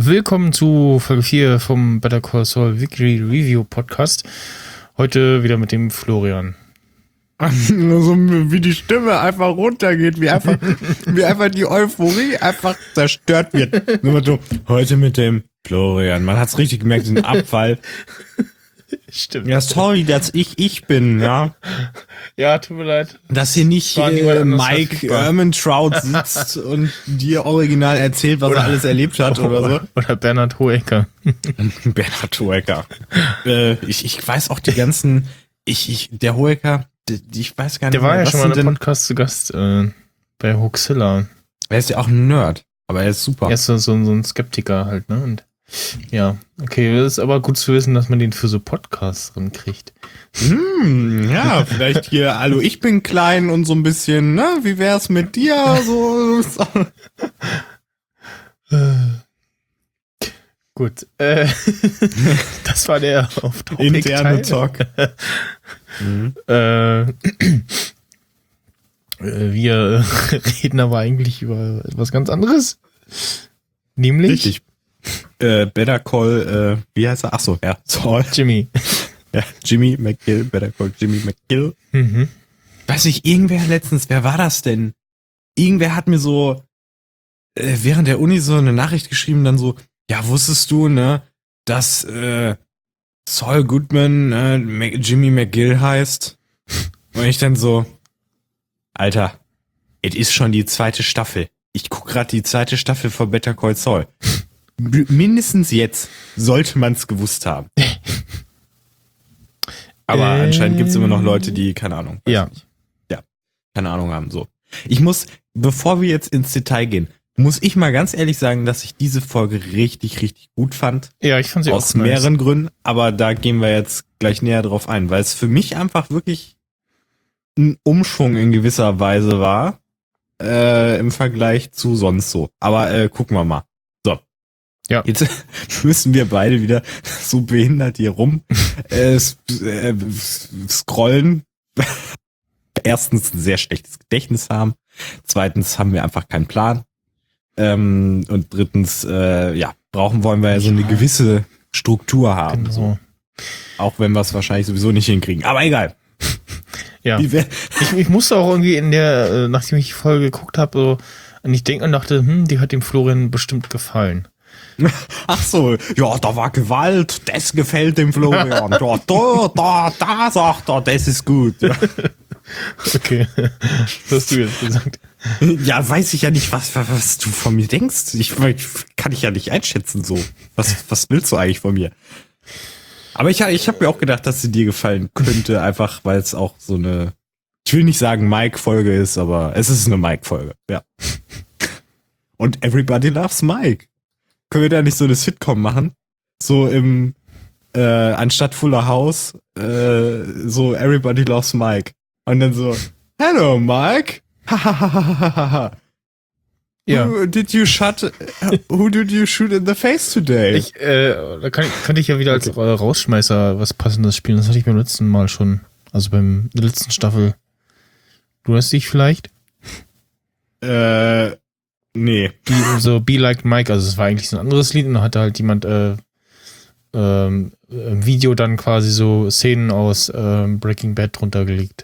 willkommen zu Folge 4 vom Better Call Saul Weekly Review Podcast. Heute wieder mit dem Florian. So wie die Stimme einfach runtergeht, wie einfach die Euphorie einfach zerstört wird. Nur so, heute mit dem Florian. Man hat's richtig gemerkt, diesen Abfall. Stimmt. Ja, sorry, dass ich bin, ja. Ja, tut mir leid. Dass hier nicht Mike Ehrmantraut sitzt und dir original erzählt, was er alles erlebt hat oder so. Oder Bernhard Hohecker. Bernhard Hohecker. Ich weiß auch die ganzen, der Hohecker, ich weiß gar nicht der war mehr, ja schon mal im Podcast zu Gast bei Hoaxilla. Er ist ja auch ein Nerd, aber er ist super. Er ist so ein Skeptiker halt, ne? Und ja, okay, das ist aber gut zu wissen, dass man den für so Podcasts kriegt. Ja, vielleicht hier, hallo, ich bin klein und so ein bisschen, ne? Wie wär's mit dir? So. Gut, das war der Off-Topic interne Talk. Wir reden aber eigentlich über etwas ganz anderes. Nämlich Richtig. Better Call, wie heißt er? Achso, ja, Saul. Jimmy. Ja, Jimmy McGill, Better Call Jimmy McGill. Mhm. Weiß nicht, irgendwer letztens, wer war das denn? Irgendwer hat mir so während der Uni so eine Nachricht geschrieben, dann so, ja, wusstest du, ne, dass Saul Goodman Jimmy McGill heißt? Und ich dann so, Alter, es ist schon die 2. Staffel. Ich guck gerade die 2. Staffel von Better Call Saul. Mindestens jetzt sollte man es gewusst haben. Aber anscheinend gibt es immer noch Leute, die, keine Ahnung. Ja. Ja, keine Ahnung haben, so. Ich muss, bevor wir jetzt ins Detail gehen, muss ich mal ganz ehrlich sagen, dass ich diese Folge richtig, richtig gut fand. Ja, ich fand sie aus auch mehreren Gründen, aber da gehen wir jetzt gleich näher drauf ein, weil es für mich einfach wirklich ein Umschwung in gewisser Weise war, im Vergleich zu sonst so. Aber gucken wir mal. So. Ja. Jetzt müssen wir beide wieder so behindert hier rum scrollen. Erstens ein sehr schlechtes Gedächtnis haben. Zweitens haben wir einfach keinen Plan. Und drittens, wollen wir ja so eine gewisse Struktur haben. Genau. So. Auch wenn wir es wahrscheinlich sowieso nicht hinkriegen. Aber egal. Ja. Ich musste auch irgendwie nachdem ich die Folge geguckt habe, so an dich denken und dachte, die hat dem Florian bestimmt gefallen. Ach so, ja, da war Gewalt, das gefällt dem Florian. Da sagt er, das ist gut. Ja. Okay, was hast du jetzt gesagt? Ja, weiß ich ja nicht, was du von mir denkst. Kann ich ja nicht einschätzen so. Was willst du eigentlich von mir? Aber ich habe mir auch gedacht, dass sie dir gefallen könnte, einfach weil es auch so eine, ich will nicht sagen Mike-Folge ist, aber es ist eine Mike-Folge, ja. Und Everybody Loves Mike. Können wir da nicht so eine Sitcom machen? So im, anstatt Fuller House, so Everybody Loves Mike. Und dann so, Hello Mike. Ja. Who did you shoot in the face today? Da könnte ich ja wieder als Rausschmeißer was Passendes spielen. Das hatte ich beim letzten Mal schon. Also beim der letzten Staffel. Du hast dich vielleicht? Nee. So Be Like Mike, also es war eigentlich so ein anderes Lied und da hatte halt jemand im Video dann quasi so Szenen aus Breaking Bad drunter gelegt.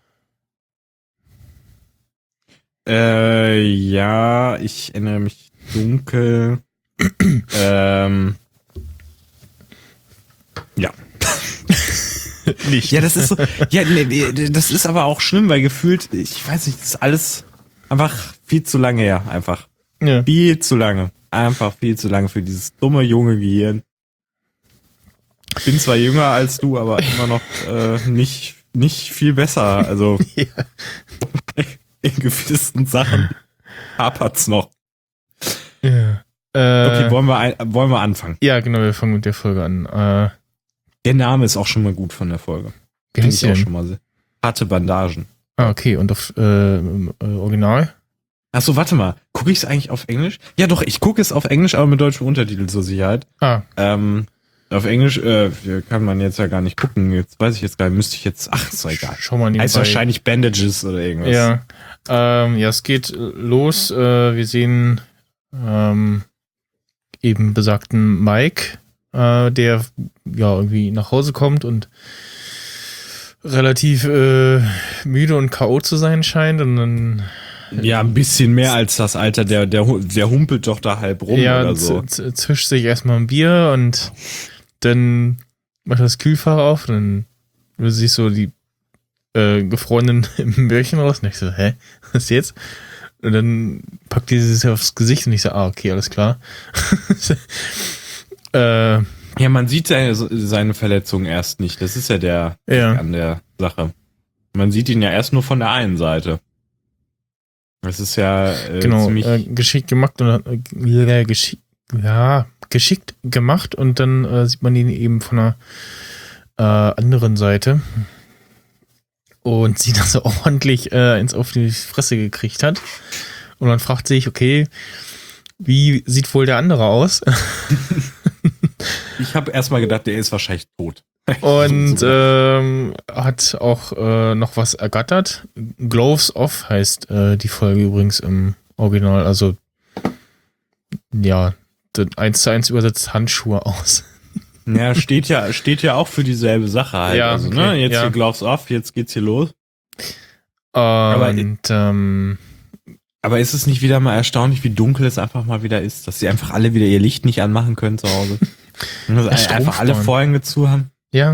Ja, ich erinnere mich dunkel. Ja. Nicht. Ja, das ist so, ja, nee, das ist aber auch schlimm, weil gefühlt, ich weiß nicht, das ist alles einfach viel zu lange her, einfach. Ja. Viel zu lange. Einfach viel zu lange für dieses dumme, junge Gehirn. Ich bin zwar jünger als du, aber immer noch nicht viel besser. Also Ja. in gewissen Sachen hapert's noch. Ja. Okay, wollen wir anfangen? Ja, genau, wir fangen mit der Folge an. Der Name ist auch schon mal gut von der Folge. Wie heißt Finde ich auch die schon mal. Harte Bandagen. Okay, und auf Original? Achso, warte mal. Gucke ich es eigentlich auf Englisch? Ja doch, ich gucke es auf Englisch, aber mit deutschem Untertitel zur Sicherheit. Auf Englisch kann man jetzt ja gar nicht gucken. Jetzt weiß ich jetzt gar nicht. Müsste ich jetzt... Ach, ist doch egal. Schau mal nebenbei. Heißt wahrscheinlich Bandages oder irgendwas. Ja. Ja, es geht los. Wir sehen eben besagten Mike, der ja irgendwie nach Hause kommt und relativ müde und K.O. zu sein scheint und dann Ja, ein bisschen mehr als das Alter, der humpelt doch da halb rum oder so. Zischt sich erstmal ein Bier und dann macht das Kühlfach auf und dann siehst du die gefrorenen Möhrchen raus und ich so, hä, was jetzt? Und dann packt die sich aufs Gesicht und ich so, okay, alles klar. Ja, man sieht seine Verletzung erst nicht. Das ist ja der an der Sache. Man sieht ihn ja erst nur von der einen Seite. Das ist ja genau, ziemlich geschickt gemacht und geschickt gemacht und dann sieht man ihn eben von der anderen Seite und sieht, dass er ordentlich ins auf die Fresse gekriegt hat. Und man fragt sich, okay, wie sieht wohl der andere aus? Ich habe erstmal gedacht, der ist wahrscheinlich tot. Und hat auch noch was ergattert. Gloves Off heißt die Folge übrigens im Original. Also ja, 1:1 übersetzt Handschuhe aus. Ja, steht ja auch für dieselbe Sache halt. Ja, also, okay, ne? Jetzt ja. hier Gloves Off, jetzt geht's hier los. Aber ist es nicht wieder mal erstaunlich, wie dunkel es einfach mal wieder ist, dass sie einfach alle wieder ihr Licht nicht anmachen können zu Hause? Und dass einfach alle Vorhänge zu haben? Ja,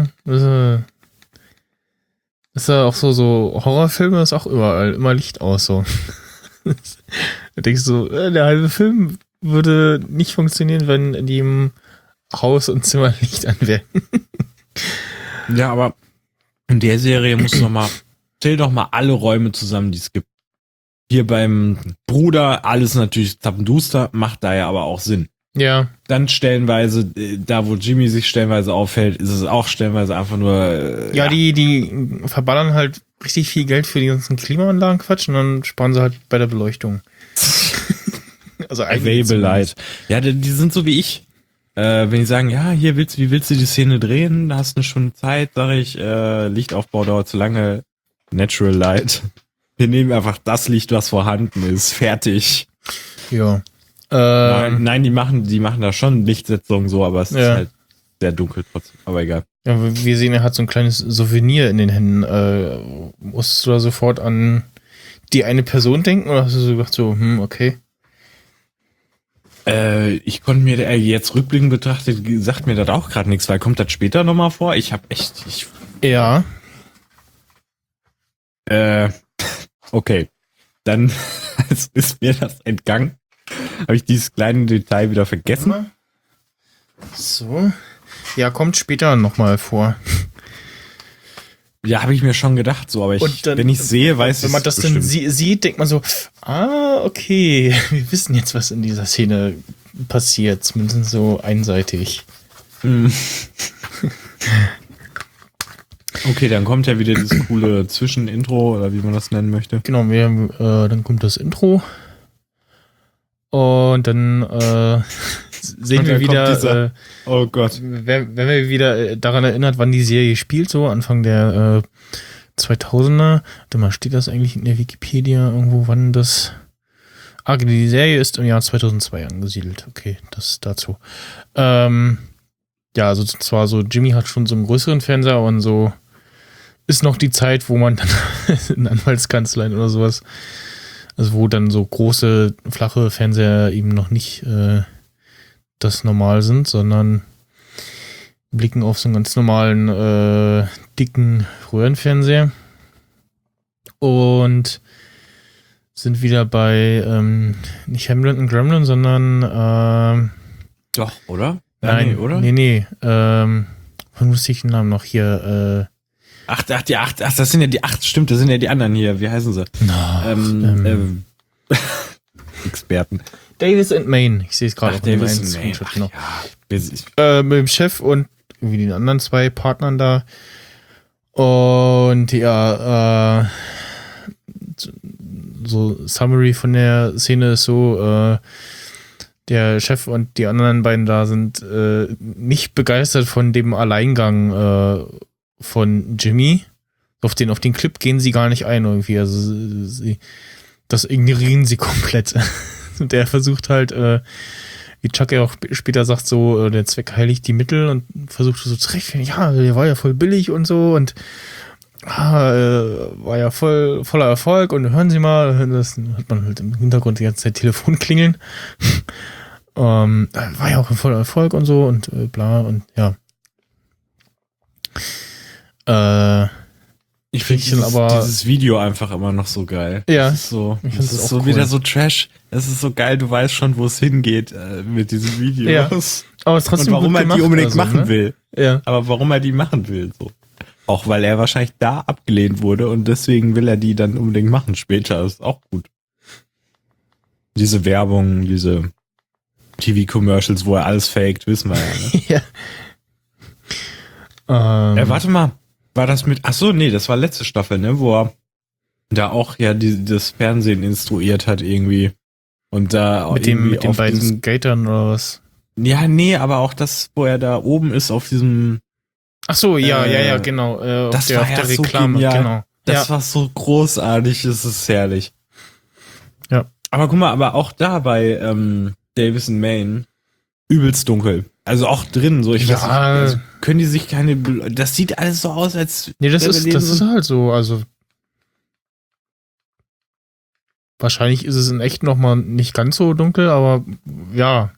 ist ja auch so Horrorfilme ist auch überall immer Licht aus so. Da denkst du, der halbe Film würde nicht funktionieren, wenn in jedem Haus und Zimmer Licht an wäre. Ja, aber in der Serie zähl doch mal alle Räume zusammen, die es gibt. Hier beim Bruder, alles natürlich zappenduster, macht da ja aber auch Sinn. Ja. Dann stellenweise, da wo Jimmy sich stellenweise auffällt, ist es auch stellenweise einfach nur... Ja, die verballern halt richtig viel Geld für die ganzen Klimaanlagen Quatsch und dann sparen sie halt bei der Beleuchtung. Also Available Light. Ja, die sind so wie ich. Wenn die sagen, ja, wie willst du die Szene drehen? Da hast du eine Stunde Zeit, sage ich, Lichtaufbau dauert zu lange, Natural Light. Wir nehmen einfach das Licht, was vorhanden ist, fertig. Ja. Nein, die machen da schon Lichtsetzung so, aber es ist halt sehr dunkel trotzdem, aber egal. Ja, wir sehen, er hat so ein kleines Souvenir in den Händen. Musstest du da sofort an die eine Person denken oder hast du so gedacht, so, okay? Ich konnte mir jetzt rückblickend betrachtet, sagt mir das auch gerade nichts, weil kommt das später nochmal vor? Ja. Okay. Dann ist mir das entgangen. Habe ich dieses kleine Detail wieder vergessen? So. Ja, kommt später nochmal vor. Ja, habe ich mir schon gedacht, so, aber wenn ich sehe, weiß ich. Wenn man das dann sieht, denkt man so, okay, wir wissen jetzt, was in dieser Szene passiert, zumindest so einseitig. Okay, dann kommt ja wieder dieses coole Zwischenintro, oder wie man das nennen möchte. Genau, dann kommt das Intro. Und dann sehen wir wieder, oh Gott. wenn wir wieder daran erinnert, wann die Serie spielt, so Anfang der 2000er. Warte mal, steht das eigentlich in der Wikipedia irgendwo, wann das... die Serie ist im Jahr 2002 angesiedelt. Okay, das dazu. Ja, also zwar so, Jimmy hat schon so einen größeren Fernseher und so ist noch die Zeit, wo man dann in Anwaltskanzleien oder sowas, also wo dann so große, flache Fernseher eben noch nicht das normal sind, sondern blicken auf so einen ganz normalen, dicken Röhrenfernseher und sind wieder bei nicht Hamlet und Gremlin, sondern doch, oder? Nein, nee, oder? Nee. Wann wusste ich den Namen noch hier? Ach, das sind ja die 8, stimmt, das sind ja die anderen hier. Wie heißen sie? Experten. Davis and Main. Ich sehe es gerade auf dem Davis and Main. Genau. Ja, mit dem Chef und irgendwie den anderen 2 Partnern da. Und ja, so Summary von der Szene ist so, der Chef und die anderen beiden da sind nicht begeistert von dem Alleingang von Jimmy. Auf den Clip gehen sie gar nicht ein irgendwie. Also das ignorieren sie komplett. Und der versucht halt, wie wie Chuck ja auch später sagt, so, der Zweck heiligt die Mittel und versucht so zu rechtfertigen, ja, der war ja voll billig und so und war ja voller Erfolg und hören Sie mal, das hört man halt im Hintergrund die ganze Zeit Telefon klingeln. War ja auch ein voller Erfolg und so und bla und ja. Ich finde dieses Video einfach immer noch so geil. Ja. Das ist so wieder so Trash. Es ist so geil, du weißt schon, wo es hingeht mit diesen Videos. Ja. Aber es ist trotzdem und warum gut er die gemacht, unbedingt also, machen ne? will. Ja. Aber warum er die machen will, so. Auch weil er wahrscheinlich da abgelehnt wurde und deswegen will er die dann unbedingt machen später. Das ist auch gut. Diese Werbung, diese TV-Commercials, wo er alles faked, wissen wir ja. Ne? Ja. Warte mal. War das mit, ach so, nee, das war letzte Staffel, ne, wo er da auch ja das Fernsehen instruiert hat irgendwie. Und da mit den beiden Skatern oder was? Ja, nee, aber auch das, wo er da oben ist auf diesem. Ach so, ja, genau. Das auf war der so Reklame, genial. genau. Das war so großartig, das ist herrlich. Ja. Aber guck mal, aber auch da bei Davis and Maine übelst dunkel. Also auch drin, so ich weiß nicht, also können die sich das sieht alles so aus, als nee, das ist halt so, also wahrscheinlich ist es in echt nochmal nicht ganz so dunkel, aber ja.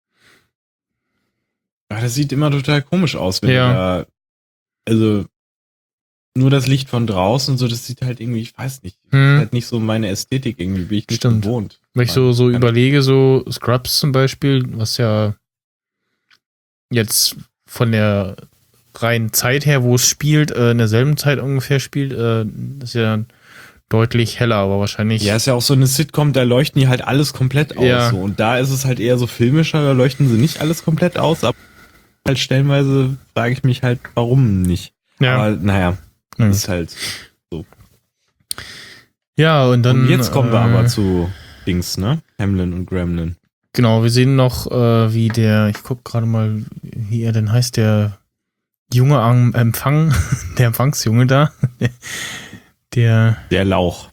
Ja, das sieht immer total komisch aus, wenn ja. Also nur das Licht von draußen, so das sieht halt irgendwie, ich weiß nicht, das ist halt nicht so meine Ästhetik irgendwie, bin ich nicht gewohnt. Wenn ich so überlege, so Scrubs zum Beispiel, was ja jetzt von der reinen Zeit her, wo es spielt, in derselben Zeit ungefähr spielt, ist ja deutlich heller, aber wahrscheinlich. Ja, ist ja auch so eine Sitcom, da leuchten die halt alles komplett aus. Ja. So. Und da ist es halt eher so filmischer, da leuchten sie nicht alles komplett aus, aber halt stellenweise frage ich mich halt, warum nicht. Ja. Aber naja, ist halt so. Ja, und dann. Und jetzt kommen wir aber zu Dings, ne? Hamlin und Gremlin. Genau, wir sehen noch, wie ich guck gerade mal, wie er denn heißt, der Junge am Empfang, der Empfangsjunge da. Der Lauch.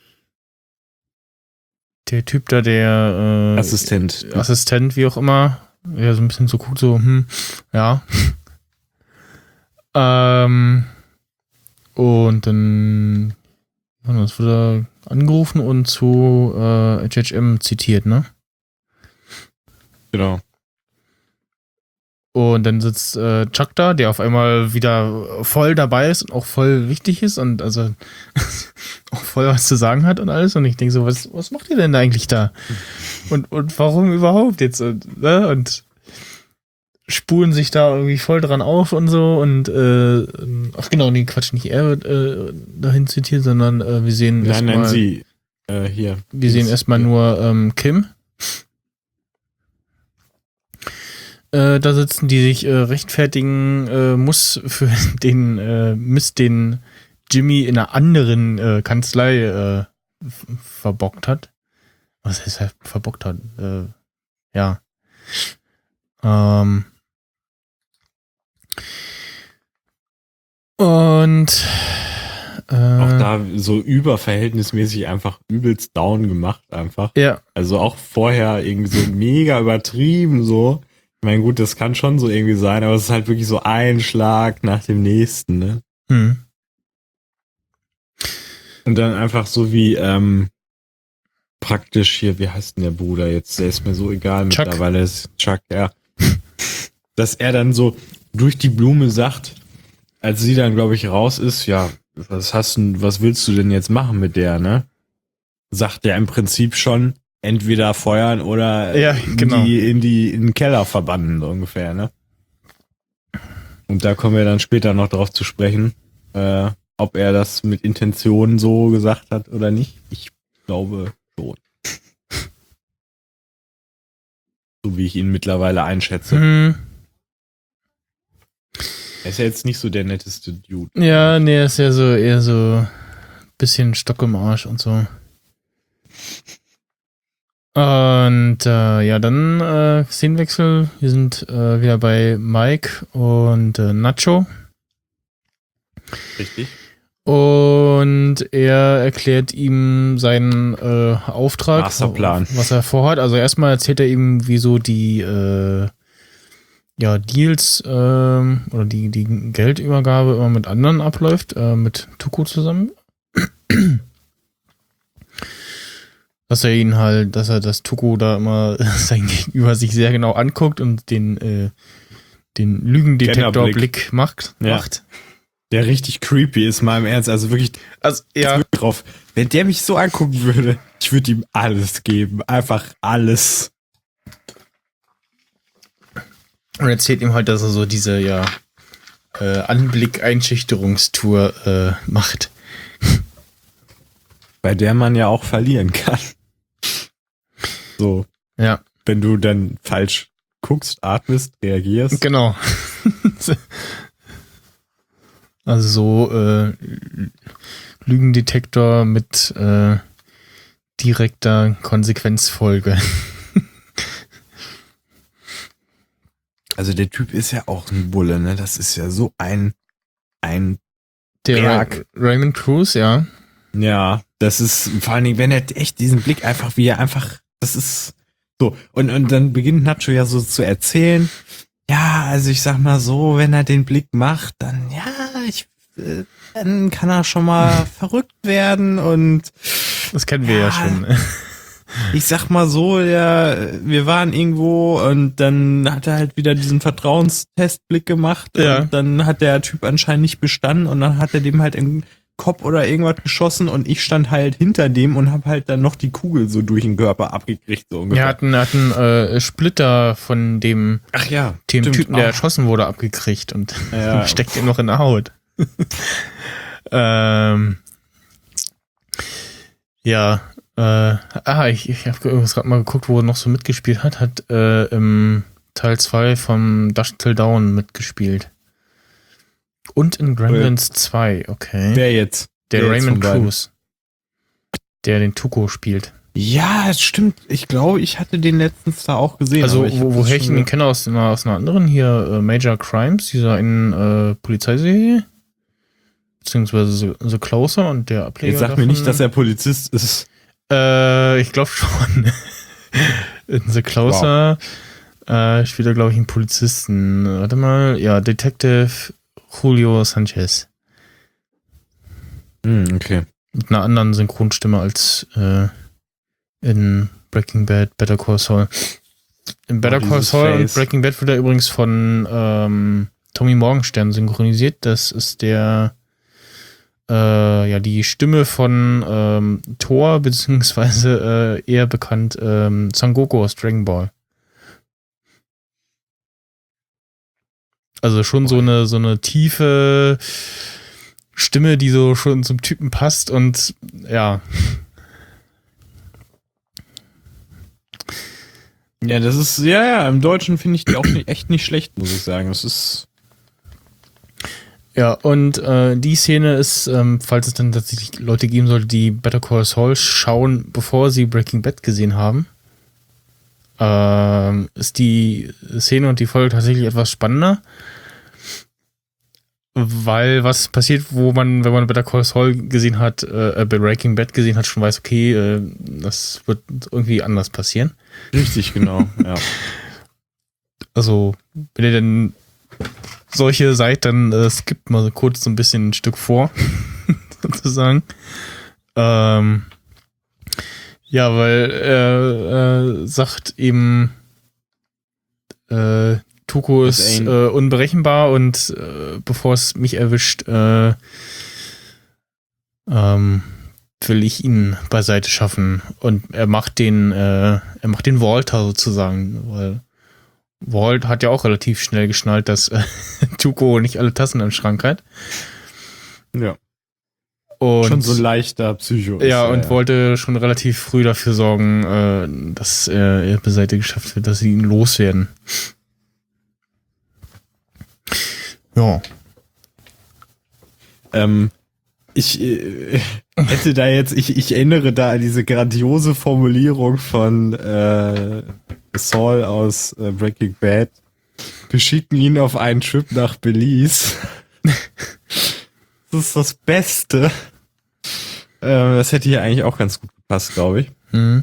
Der Typ da, der Assistent, wie auch immer. Ja, so ein bisschen so guckt, so, ja. Und dann das wird er angerufen und zu HHM zitiert, ne? Genau. Und dann sitzt Chuck da, der auf einmal wieder voll dabei ist und auch voll wichtig ist und also auch voll was zu sagen hat und alles. Und ich denke so, was macht ihr denn da eigentlich da? Und warum überhaupt jetzt? Und spulen sich da irgendwie voll dran auf und so. Und ach genau, nee, Quatsch, nicht er wird dahin zitiert, sondern wir sehen erstmal. Nein, sie hier. Wir sehen erstmal nur Kim. Da sitzen, die sich rechtfertigen muss für den Mist, den Jimmy in einer anderen Kanzlei verbockt hat. Was heißt er verbockt hat? Ja. Und auch da so überverhältnismäßig einfach übelst down gemacht einfach. Ja. Also auch vorher irgendwie so mega übertrieben so. Ich meine, gut, das kann schon so irgendwie sein, aber es ist halt wirklich so ein Schlag nach dem nächsten, ne? Und dann einfach so wie praktisch hier, wie heißt denn der Bruder jetzt? Der ist mir so egal Chuck. Mittlerweile, ist Chuck, ja. Dass er dann so durch die Blume sagt, als sie dann, glaube ich, raus ist, ja, was willst du denn jetzt machen mit der, ne? Sagt er im Prinzip schon, entweder feuern oder ja, genau. in den Keller verbannen, so ungefähr, ne? Und da kommen wir dann später noch drauf zu sprechen, ob er das mit Intention so gesagt hat oder nicht. Ich glaube schon. So wie ich ihn mittlerweile einschätze. Er ist ja jetzt nicht so der netteste Dude. Ja, nee, er ist ja so eher so bisschen Stock im Arsch und so. Und ja, dann Szenenwechsel. Wir sind wieder bei Mike und Nacho. Richtig. Und er erklärt ihm seinen Auftrag, Masterplan. was er vorhat. Also erstmal erzählt er ihm, wieso die Deals oder die Geldübergabe immer mit anderen abläuft, mit Tuco zusammen. Dass er das Tuco da immer sein Gegenüber sich sehr genau anguckt und den Lügendetektorblick macht. Der richtig creepy ist, mal im Ernst. Also wirklich, drauf. Wenn der mich so angucken würde, ich würde ihm alles geben. Einfach alles. Und erzählt ihm halt, dass er so diese, Anblick-Einschüchterungstour macht. Bei der man ja auch verlieren kann. So. Ja. Wenn du dann falsch guckst, atmest, reagierst. Genau. Also so Lügendetektor mit direkter Konsequenzfolge. Also der Typ ist ja auch ein Bulle, ne? Das ist ja so ein der Berg. Raymond Cruz, ja. Ja, das ist vor allen Dingen, wenn er echt diesen Blick einfach, wie er einfach, das ist so. Und dann beginnt Nacho ja so zu erzählen. Ja, also ich sag mal so, wenn er den Blick macht, dann dann kann er schon mal verrückt werden und das kennen wir ja schon. Ich sag mal so, wir waren irgendwo und dann hat er halt wieder diesen Vertrauenstestblick gemacht und dann hat der Typ anscheinend nicht bestanden und dann hat er dem halt in den Kopf oder irgendwas geschossen und ich stand halt hinter dem und hab halt dann noch die Kugel so durch den Körper abgekriegt, so ungefähr. Er hat einen Splitter von dem Typen, der erschossen wurde, abgekriegt und steckt ihm noch in der Haut. Ich habe gerade mal geguckt, wo er noch so mitgespielt hat. Hat im Teil 2 vom Dusk Till Dawn mitgespielt. Und in Gremlins 2, okay. Wer jetzt? Der Raymond Cruz. Der den Tuco spielt. Ja, es stimmt. Ich glaube, ich hatte den letztens da auch gesehen. Also, woher ich ihn kenne aus einer anderen hier, Major Crimes, dieser in Polizeiserie. Beziehungsweise The Closer und der Ableger. Jetzt sag mir nicht, dass er Polizist ist. Ich glaube schon. In The Closer spielt er, glaube ich, einen Polizisten. Warte mal. Ja, Detective Julio Sanchez. Okay. Mit einer anderen Synchronstimme als in Breaking Bad, Better Call Saul. In Better Call Saul und Breaking Bad wird er übrigens von Tommy Morgenstern synchronisiert. Das ist die Stimme von Thor, beziehungsweise eher bekannt Son Goku aus Dragon Ball. Also schon so eine tiefe Stimme, die so schon zum Typen passt und ja. Ja, das ist, im Deutschen finde ich die auch echt nicht schlecht, muss ich sagen. Das ist. Ja, und die Szene ist, falls es dann tatsächlich Leute geben sollte, die Better Call Saul schauen, bevor sie Breaking Bad gesehen haben, ist die Szene und die Folge tatsächlich etwas spannender. Weil was passiert, wenn man Better Call Saul gesehen hat, Breaking Bad gesehen hat, schon weiß, okay, das wird irgendwie anders passieren. Richtig, genau, ja. Also, wenn ihr denn solche seid, dann skippt mal so kurz so ein bisschen ein Stück vor, sozusagen. Weil er sagt eben, Tuco ist unberechenbar und bevor es mich erwischt, will ich ihn beiseite schaffen. Und er macht den Walter sozusagen, weil Walt hat ja auch relativ schnell geschnallt, dass Tuco nicht alle Tassen im Schrank hat. Ja. Und schon so leichter Psycho ist. Ja, und wollte schon relativ früh dafür sorgen, dass er beiseite geschafft wird, dass sie ihn loswerden. Ja. Ich hätte da jetzt, ich erinnere da an diese grandiose Formulierung von Saul aus Breaking Bad. Wir schicken ihn auf einen Trip nach Belize. Das ist das Beste. Das hätte hier eigentlich auch ganz gut gepasst, glaube ich. Mhm.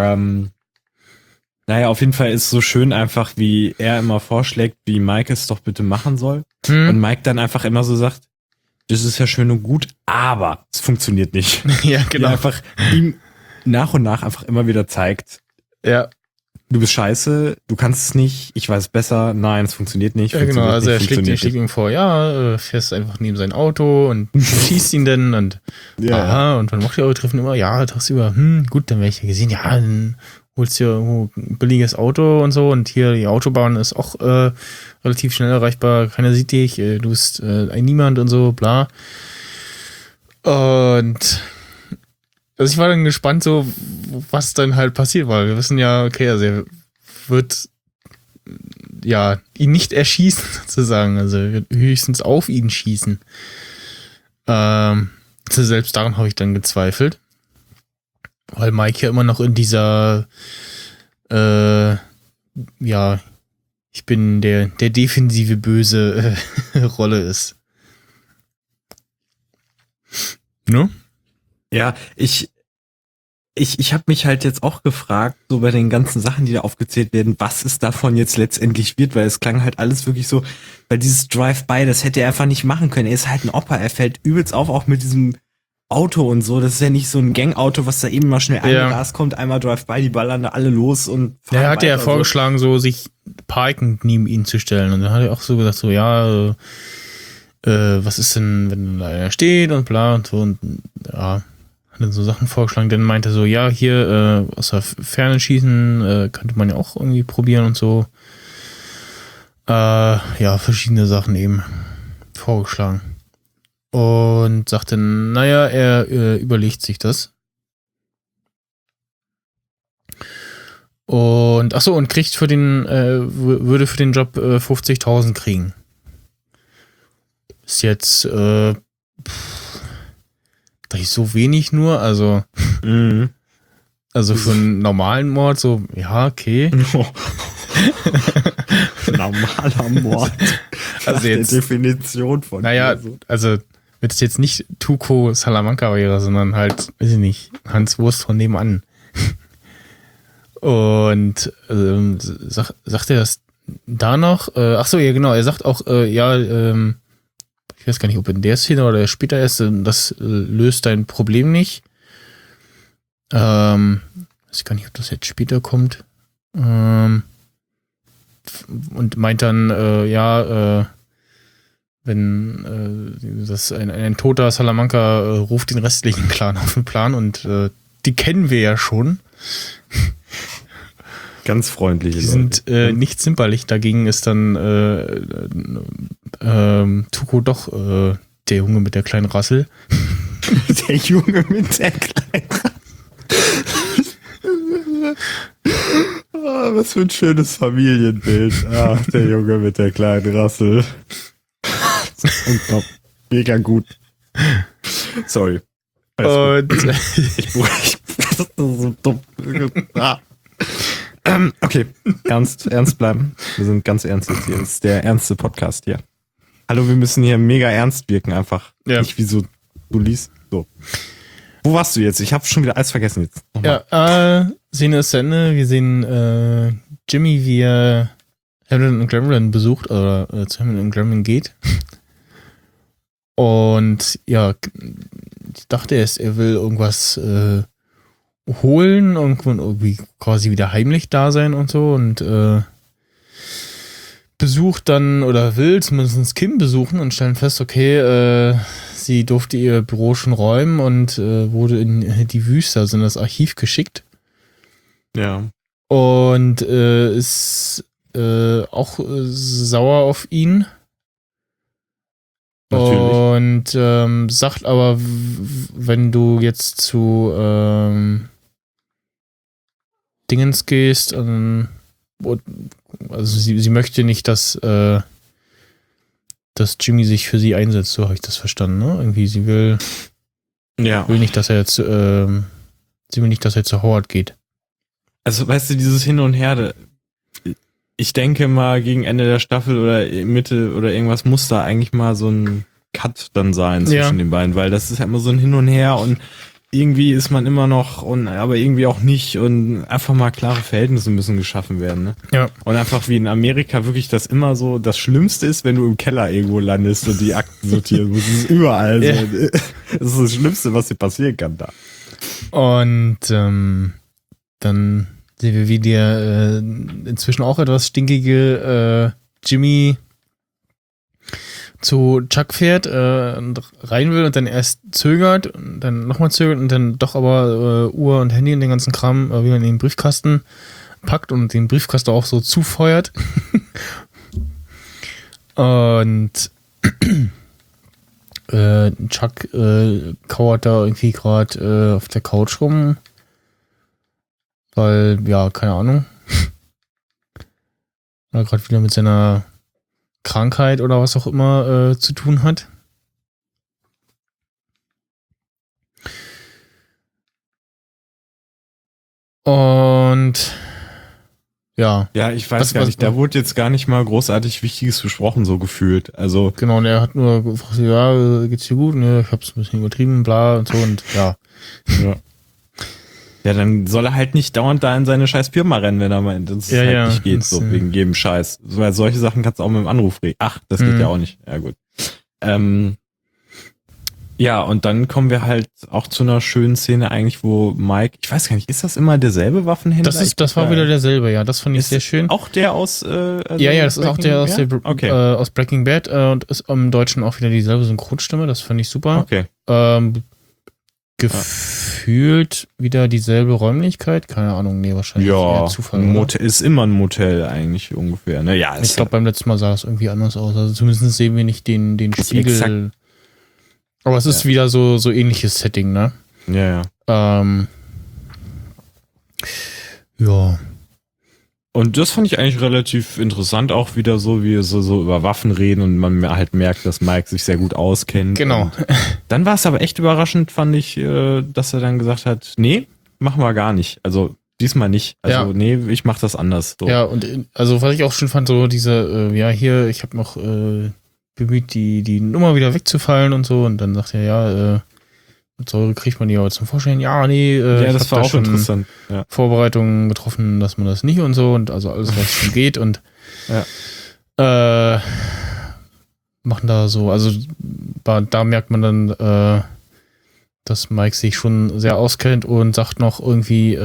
Naja, auf jeden Fall ist es so schön einfach, wie er immer vorschlägt, wie Mike es doch bitte machen soll. Mhm. Und Mike dann einfach immer so sagt, das ist ja schön und gut, aber es funktioniert nicht. Ja, Die genau. einfach ihm nach und nach einfach immer wieder zeigt, Ja, du bist scheiße, du kannst es nicht, ich weiß besser, nein, es funktioniert nicht. ja, genau. Also er schlägt funktioniert ihm vor, ja, fährst einfach neben sein Auto und schießt ihn dann und nicht. Ja, aha, und wann macht ihr eure Treffen immer? Ja, tagsüber, gut, dann werde ich ja gesehen, ja, dann holst du dir irgendwo ein billiges Auto und so und hier die Autobahn ist auch relativ schnell erreichbar, keiner sieht dich, du bist ein Niemand und so, bla. Und also ich war dann gespannt, so was dann halt passiert, weil wir wissen ja, okay, also er wird ja ihn nicht erschießen sozusagen, also er wird höchstens auf ihn schießen. Selbst daran habe ich dann gezweifelt, weil Mike ja immer noch in dieser ja, ich bin der defensive böse Rolle ist. Ne? ja, ich habe mich halt jetzt auch gefragt, so bei den ganzen Sachen, die da aufgezählt werden, was es davon jetzt letztendlich wird, weil es klang halt alles wirklich so, weil dieses Drive-by, das hätte er einfach nicht machen können. Er ist halt ein Opa, er fällt übelst auf, auch mit diesem Auto und so. Das ist ja nicht so ein Gangauto, was da eben mal schnell angerast kommt, einmal Drive-by, die ballern da alle los und fahren Er hat ja weiter, vorgeschlagen, so sich parkend neben ihn zu stellen. Und dann hat er auch so gesagt, so, ja, was ist denn, wenn da einer steht und bla und so. Und ja, hat dann so Sachen vorgeschlagen. Dann meinte er so, ja, hier aus der Ferne schießen könnte man ja auch irgendwie probieren und so. Ja, verschiedene Sachen eben vorgeschlagen. Und sagte, naja, er überlegt sich das. Und ach so, und kriegt für den würde für den Job 50.000 kriegen. Ist jetzt dachte ich so wenig nur, also also für einen normalen Mord so, ja, okay. Normaler Mord. Also jetzt die Definition von naja, dir so. also wenn es jetzt nicht Tuco Salamanca wäre, sondern halt, weiß ich nicht, Hans Wurst von nebenan. Und sagt er das da noch? Ach so, ja genau, er sagt auch, ja, ich weiß gar nicht, ob in der Szene oder später ist, das löst dein Problem nicht. Weiß ich gar nicht, ob das jetzt später kommt. Und meint dann, ja, wenn das ein toter Salamanca ruft den restlichen Clan auf den Plan und die kennen wir ja schon. Ganz freundliche Die Leute. sind nicht zimperlich, dagegen ist dann Tuco doch der Junge mit der kleinen Rassel. Der Junge mit der kleinen was für ein schönes Familienbild. Ach, der Junge mit der kleinen Rassel. Mega gut. Sorry. Und Ich das ist so dumm. Okay, ernst bleiben. Wir sind ganz ernst jetzt hier. Das ist der ernste Podcast hier. Hallo, wir müssen hier mega ernst wirken einfach. Ja. Nicht wie so, du liest. So. Wo warst du jetzt? Ich habe schon wieder alles vergessen jetzt. Nochmal. ja, Szene ist zu Ende. Wir sehen Jimmy, wie er Hamilton und Gremlin besucht oder zu Hamilton und Gremlin geht. Und ja, ich dachte erst, er will irgendwas holen und irgendwie quasi wieder heimlich da sein und so und besucht dann oder will zumindest Kim besuchen und stellen fest, okay, sie durfte ihr Büro schon räumen und wurde in die Wüste, also in das Archiv geschickt Ja. und ist auch sauer auf ihn. Natürlich. Und sagt aber, wenn du jetzt zu Dingens gehst, also sie möchte nicht, dass Jimmy sich für sie einsetzt, so habe ich das verstanden, ne? Irgendwie, sie will nicht, dass er jetzt, sie will nicht, dass er zu Howard geht. Also, weißt du, dieses Hin und Her, ich denke mal, gegen Ende der Staffel oder Mitte oder irgendwas muss da eigentlich mal so ein Cut dann sein zwischen den beiden, weil das ist ja immer so ein Hin und Her und irgendwie ist man immer noch aber irgendwie auch nicht und einfach mal klare Verhältnisse müssen geschaffen werden, ne? Ja. Und einfach wie in Amerika wirklich das immer so, das Schlimmste ist, wenn du im Keller irgendwo landest und die Akten sortieren musst. Das ist überall so. Das ist das Schlimmste, was dir passieren kann da. Und dann sehen wir, wie der inzwischen auch etwas stinkige Jimmy zu Chuck fährt und rein will und dann erst zögert und dann nochmal zögert und dann doch aber Uhr und Handy und den ganzen Kram wieder in den Briefkasten packt und den Briefkasten auch so zufeuert. Und Chuck kauert da irgendwie gerade auf der Couch rum, weil, ja, keine Ahnung, er gerade wieder mit seiner Krankheit oder was auch immer zu tun hat. Und ja. Ja, ich weiß gar nicht, da wurde jetzt gar nicht mal großartig Wichtiges besprochen, so gefühlt. Also genau, und er hat nur gefragt, ja, geht's dir gut? Ne, ich hab's ein bisschen übertrieben, bla und so und ja. Ja, dann soll er halt nicht dauernd da in seine scheiß Firma rennen, wenn er meint, dass es halt nicht geht, so wegen jedem Scheiß. Weil solche Sachen kannst du auch mit dem Anruf reden. Ach, das geht ja auch nicht. Ja, gut. Ja, und dann kommen wir halt auch zu einer schönen Szene eigentlich, wo Mike, ich weiß gar nicht, ist das immer derselbe Waffenhändler? Das war wieder derselbe, ja, das fand ich sehr schön. Auch der aus ja, das ist auch der aus Breaking Bad und ist im Deutschen auch wieder dieselbe Synchronstimme, das fand ich super. Okay. Gefühlt wieder dieselbe Räumlichkeit, keine Ahnung, nee, wahrscheinlich eher Zufall. Motel ist immer ein Motel eigentlich ungefähr, ne? Ja, ich glaube, beim letzten Mal sah es irgendwie anders aus, also zumindest sehen wir nicht den Spiegel. Exakt. Aber es ist wieder so ähnliches Setting, ne? Ja. Ja. Und das fand ich eigentlich relativ interessant, auch wieder so, wie so über Waffen reden und man halt merkt, dass Mike sich sehr gut auskennt. Genau. Dann war es aber echt überraschend, fand ich, dass er dann gesagt hat, nee, machen wir gar nicht. Also diesmal nicht. Also nee, ich mach das anders. So. Ja, und also was ich auch schon fand, so diese, hier, ich habe noch bemüht, die Nummer wieder wegzufallen und so. Und dann sagt er, mit Säure kriegt man die aber zum Vorstellen. Ja, nee, das war auch schon interessant. Ja. Vorbereitungen getroffen, dass man das nicht und so. Und also alles, was schon geht. Und machen da so, also da merkt man dann, dass Mike sich schon sehr auskennt und sagt noch irgendwie,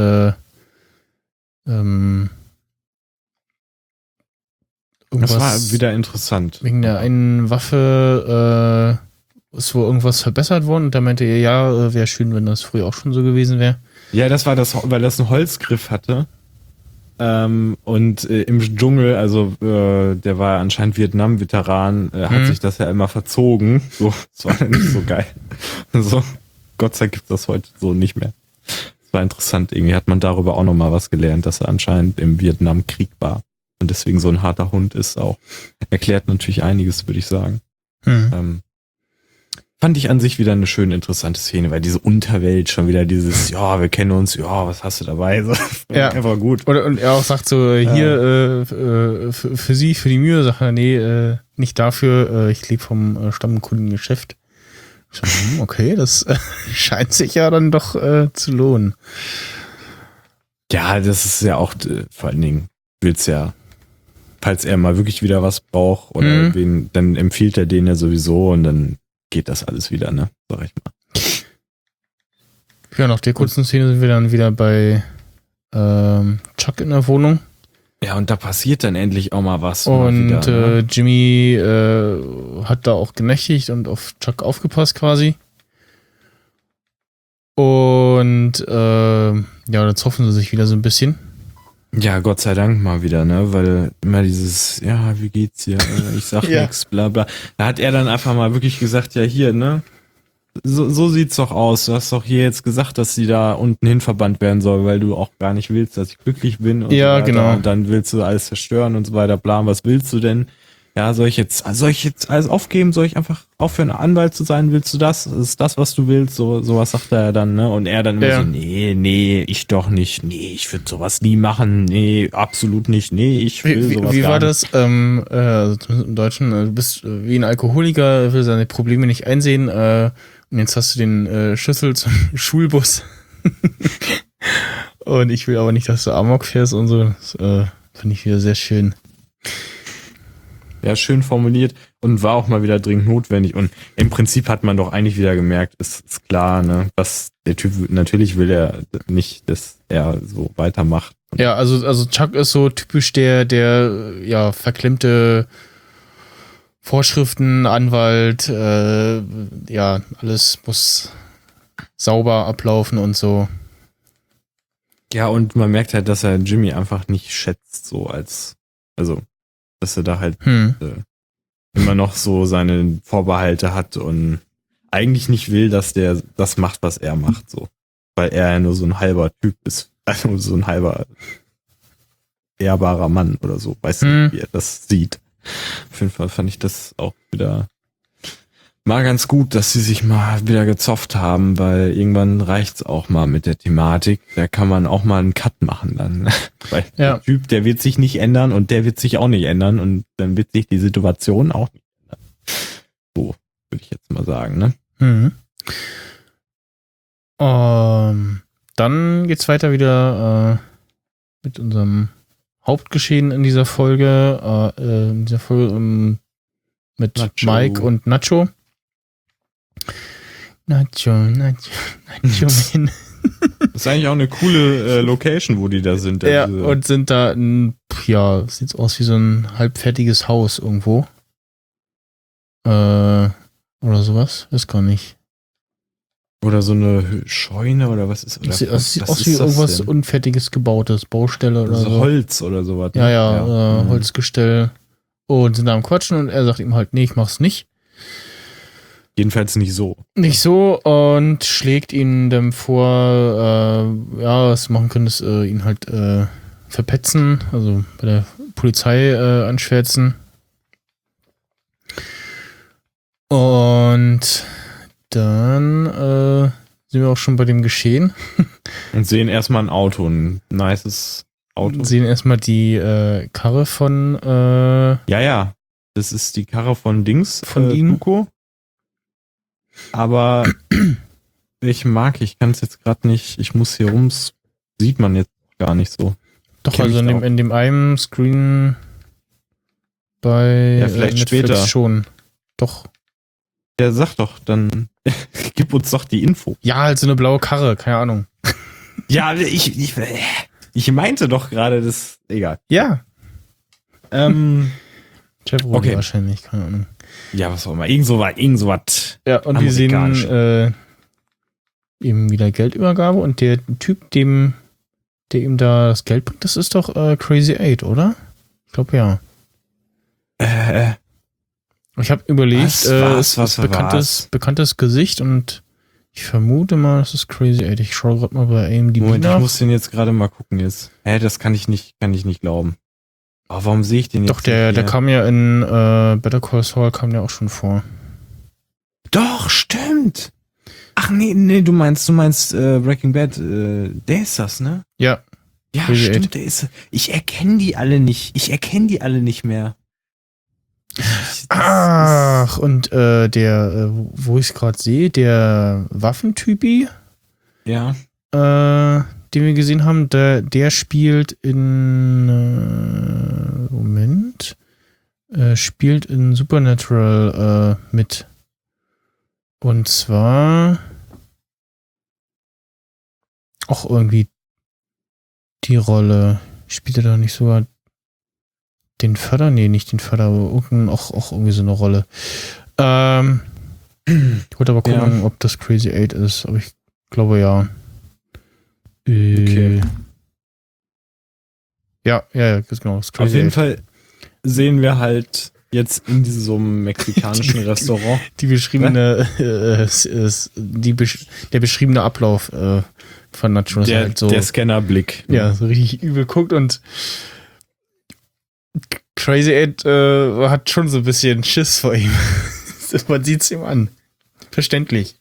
das war wieder interessant. Wegen der einen Waffe ist wohl irgendwas verbessert worden und da meinte er, ja, wäre schön, wenn das früher auch schon so gewesen wäre. Ja, das war das, weil das einen Holzgriff hatte. Und im Dschungel, also der war anscheinend Vietnam-Veteran, hat sich das ja immer verzogen. So, das war nicht so geil. So, Gott sei Dank gibt das heute so nicht mehr. Das war interessant. Irgendwie hat man darüber auch nochmal was gelernt, dass er anscheinend im Vietnamkrieg war. Und deswegen so ein harter Hund ist auch. Erklärt natürlich einiges, würde ich sagen. Fand ich an sich wieder eine schöne, interessante Szene, weil diese Unterwelt schon wieder dieses, ja, wir kennen uns, ja, was hast du dabei? So, ja, einfach gut. Und er auch sagt so, hier, für Sie, für die Mühe, sagt er, nee, nicht dafür, ich lebe vom Stammkundengeschäft. So, okay, das scheint sich ja dann doch zu lohnen. Ja, das ist ja auch, vor allen Dingen, will's ja, falls er mal wirklich wieder was braucht oder wen, dann empfiehlt er den ja sowieso und dann geht das alles wieder, ne? Sag ich mal. Ja, nach der kurzen Szene sind wir dann wieder bei Chuck in der Wohnung. Ja, und da passiert dann endlich auch mal was. Und wieder, ne? Jimmy hat da auch genächtigt und auf Chuck aufgepasst quasi. Und ja, dann zoffen sie sich wieder so ein bisschen. Ja, Gott sei Dank mal wieder, ne, weil immer dieses, ja, wie geht's dir, ich sag nix, bla bla. Da hat er dann einfach mal wirklich gesagt, ja hier, ne, so sieht's doch aus. Du hast doch hier jetzt gesagt, dass sie da unten hin verbannt werden soll, weil du auch gar nicht willst, dass ich glücklich bin und ja, so weiter. Genau. Und dann willst du alles zerstören und so weiter, bla, was willst du denn? ja, soll ich jetzt alles aufgeben? Soll ich einfach aufhören, Anwalt zu sein? Willst du das? Ist das, was du willst? Sowas sagt er ja dann, ne? Und er dann immer so, nee, ich doch nicht. Nee, ich würde sowas nie machen. Nee, absolut nicht. Nee, ich will sowas wie gar war nicht. das? Also zumindest im Deutschen, du bist wie ein Alkoholiker, will seine Probleme nicht einsehen, und jetzt hast du den Schlüssel zum Schulbus. Und ich will aber nicht, dass du Amok fährst und so. Das finde ich wieder sehr schön. Ja, schön formuliert und war auch mal wieder dringend notwendig. Und im Prinzip hat man doch eigentlich wieder gemerkt, ist klar, ne, was der Typ, natürlich will er nicht, dass er so weitermacht. Ja, also Chuck ist so typisch der ja verklemmte Vorschriften, Anwalt, ja, alles muss sauber ablaufen und so. Ja, und man merkt halt, dass er Jimmy einfach nicht schätzt, so dass er da halt immer noch so seine Vorbehalte hat und eigentlich nicht will, dass der das macht, was er macht, so. Weil er ja nur so ein halber Typ ist, also so ein halber ehrbarer Mann oder so, weiß nicht, wie er das sieht. Auf jeden Fall fand ich das auch wieder mal ganz gut, dass sie sich mal wieder gezofft haben, weil irgendwann reicht's auch mal mit der Thematik. Da kann man auch mal einen Cut machen dann. Weil der Typ, der wird sich nicht ändern und der wird sich auch nicht ändern und dann wird sich die Situation auch nicht ändern. So, würde ich jetzt mal sagen, ne? Dann geht's weiter wieder mit unserem Hauptgeschehen in dieser Folge. Mit Nacho. Mike und Nacho. Nacho Man. Das ist eigentlich auch eine coole Location, wo die da sind. Ja, und sind da sieht aus wie so ein halbfertiges Haus irgendwo. Oder sowas, weiß gar nicht. Oder so eine Scheune oder was ist das? Das sieht aus wie irgendwas denn? Unfertiges gebautes, Baustelle oder so. Holz oder sowas. Ja, Holzgestell. Und sind da am Quatschen und er sagt ihm halt, nee, ich mach's nicht. Jedenfalls nicht so. Nicht so und schlägt ihnen dann vor, was machen können, ist ihn halt verpetzen, also bei der Polizei anschwärzen. Und dann sind wir auch schon bei dem Geschehen. Und sehen erstmal ein Auto, ein nices Auto. Sehen erstmal die Karre von Ja, das ist die Karre von Dings. Von ihm. Tuco. Aber ich kann es jetzt gerade nicht. Ich muss hier sieht man jetzt gar nicht so. Doch, also in dem einen Screen bei vielleicht Netflix später schon. Doch. Der sagt doch, dann gib uns doch die Info. Ja, halt so eine blaue Karre, keine Ahnung. Ja, ich meinte doch gerade das. Egal. Ja. Chevrolet okay. Wahrscheinlich, keine Ahnung. Ja, was auch immer. Irgend so was. Ja, und wir sehen eben wieder Geldübergabe und der Typ, der ihm da das Geld bringt, das ist doch Crazy 8, oder? Ich glaube, ja. Ich habe überlegt, bekanntes Gesicht und ich vermute mal, das ist Crazy 8. Ich schaue gerade mal bei IMDb Moment, nach. Ich muss den jetzt gerade mal gucken jetzt. Das kann ich nicht glauben. Aber warum sehe ich den jetzt? Doch, der kam ja in Better Call Saul kam der auch schon vor. Doch, stimmt. Ach nee, du meinst Breaking Bad, der ist das, ne? Ja. Ja, Crazy stimmt, 8. Der ist. Ich erkenne die alle nicht mehr. Ach, und wo ich es gerade sehe, der Waffentypi, ja, den wir gesehen haben, der spielt in spielt in Supernatural mit. Und zwar auch irgendwie die Rolle. Spielt er da nicht sogar den Förder? Nee, nicht den Förder, aber auch irgendwie so eine Rolle. Ich wollte aber gucken, ob das Crazy 8 ist, aber ich glaube ja. Okay. Ja, genau. Das Crazy Auf jeden 8. Fall sehen wir halt jetzt in diesem mexikanischen Restaurant die beschriebene der beschriebene Ablauf von Nacho. Der Scannerblick. Ja, so richtig übel guckt und Crazy Ed hat schon so ein bisschen Schiss vor ihm. Man sieht's ihm an. Verständlich.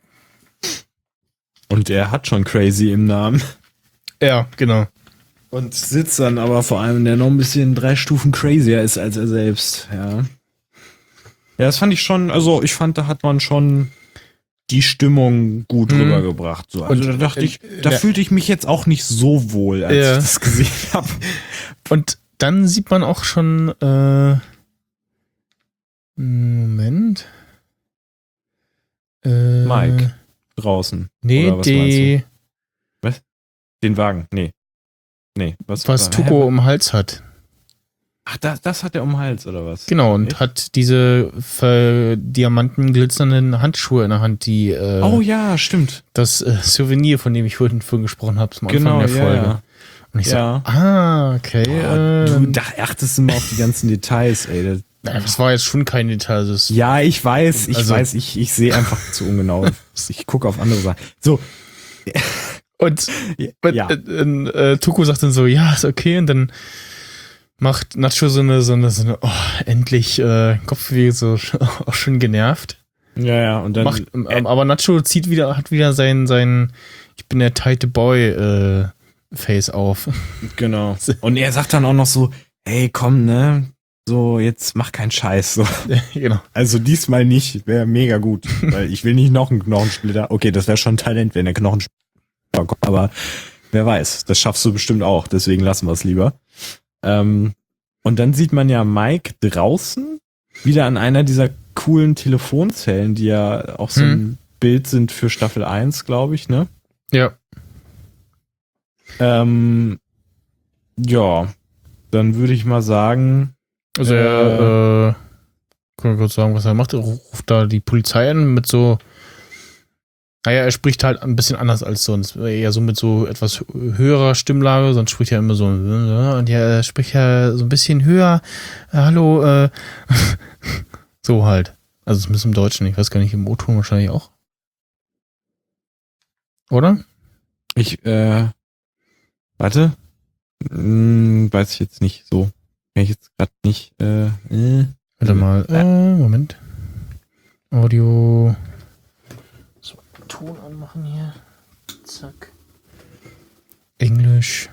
Und er hat schon Crazy im Namen. Ja, genau. Und sitzt dann aber vor allem, der noch ein bisschen 3 Stufen crazier ist als er selbst, ja. Ja, das fand ich schon, also ich fand, da hat man schon die Stimmung gut rübergebracht. So. Also da dachte ich, da fühlte ich mich jetzt auch nicht so wohl, als ich das gesehen habe. Und dann sieht man auch schon, Moment. Mike, draußen. Nee, oder was die... Was? Den Wagen, nee. Nee, was Tuko um den Hals hat. Ach, das hat er um den Hals, oder was? Genau, und hat diese Diamanten glitzernden Handschuhe in der Hand, die oh ja, stimmt. das Souvenir, von dem ich vorhin gesprochen habe, zum Anfang der Folge. Ja. Und ich Ja. so, okay. Du achtest immer auf die ganzen Details, ey. Das war jetzt schon kein Detail. Das Ja, ich weiß, ich sehe einfach zu ungenau. Ich gucke auf andere Sachen. So. Und Ja. Tuko sagt dann so, ja, ist okay. Und dann macht Nacho so eine oh, endlich Kopfweh, so auch schon genervt. Ja, und dann. Aber Nacho hat wieder sein ich bin der tighte Boy Face auf. Genau. Und er sagt dann auch noch so, hey, komm, ne? So, jetzt mach keinen Scheiß. So. Genau. Also diesmal nicht, wäre mega gut. Weil ich will nicht noch einen Knochensplitter. Okay, das wäre schon Talent, wenn der Knochensplitter kommt. Aber wer weiß, das schaffst du bestimmt auch. Deswegen lassen wir es lieber. Und dann sieht man ja Mike draußen wieder an einer dieser coolen Telefonzellen, die ja auch so ein Bild sind für Staffel 1, glaube ich, ne? Ja. Ja, dann würde ich mal sagen. Also er, können wir kurz sagen, was er macht. Er ruft da die Polizei an mit so, naja, er spricht halt ein bisschen anders als sonst. Eher so mit so etwas höherer Stimmlage, sonst spricht er immer so, und ja, er spricht ja so ein bisschen höher. Hallo, so halt. Also zumindest im Deutschen, ich weiß gar nicht, im O-Ton wahrscheinlich auch. Oder? Warte. Weiß ich jetzt nicht so. Kann ich jetzt gerade nicht. Warte mal. Moment. Audio. So, Ton anmachen hier. Zack. Englisch.